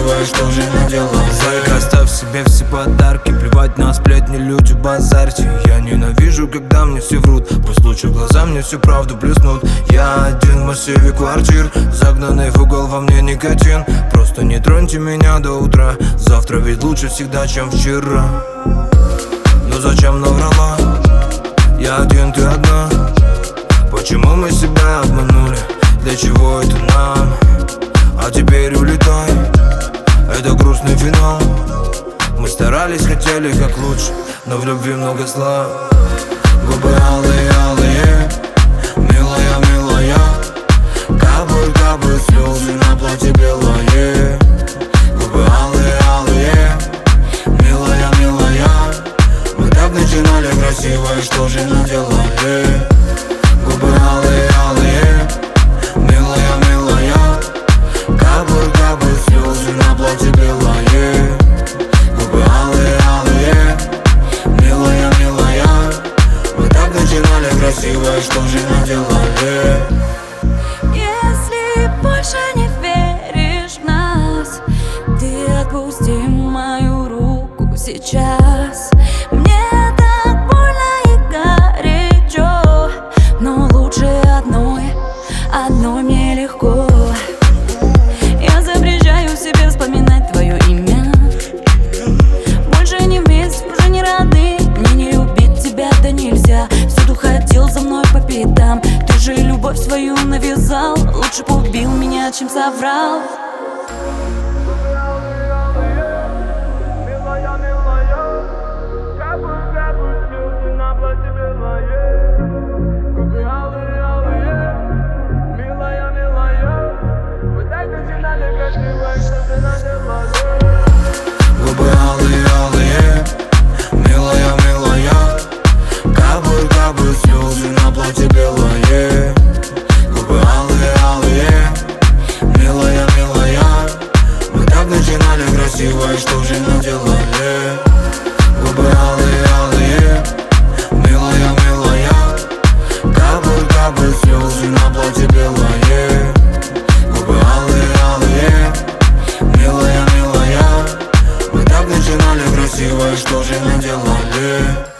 красивая, что же наделала? Зайка, оставь себе все подарки, плевать на сплетни, люди, базарьте. Я ненавижу, когда мне все врут, пусть лучше глаза мне всю правду плеснут. Я один в массиве квартир, загнанный в угол, во мне никотин. Просто не троньте меня до утра, завтра ведь лучше всегда, чем вчера. Но зачем наврала? Я один, ты одна. Почему мы себя обманули? Для чего это нам? А теперь улетай, это грустный финал. Мы старались, хотели как лучше, но в любви много зла. Губы алые, алые, милая, милая. Капают, капают слезы на платье белое. Губы алые, алые, милая, милая. Мы так начинали красиво, и что же наделали? Губы алые, алые, милая, милая. Капают, капают слезы на платье белое. Губы алые, алые, милая, милая. Мы так начинали красиво, и что же наделали? Если больше не веришь в нас, ты отпусти мою руку сейчас. Мне так больно и горячо, но лучше одной мне легко. Я запрещаю себе вспоминать твое имя. Больше не вместе, уже не рады. Мне не любить тебя, да нельзя. Всюду ходил за мной по пятам. Ты же любовь свою навязал. Лучше бы убил меня, чем соврал. Губы алые, алые, милая, милая. Капают, капают слезы на платье белое. Губы алые, алые, милая, милая. Мы так начинали красиво, и что же наделали? Губы алые, алые, милая, милая. Капают, капают слезы на платье белое. Губы алые, алые, милая, милая. Мы так начинали красиво, и что же наделали?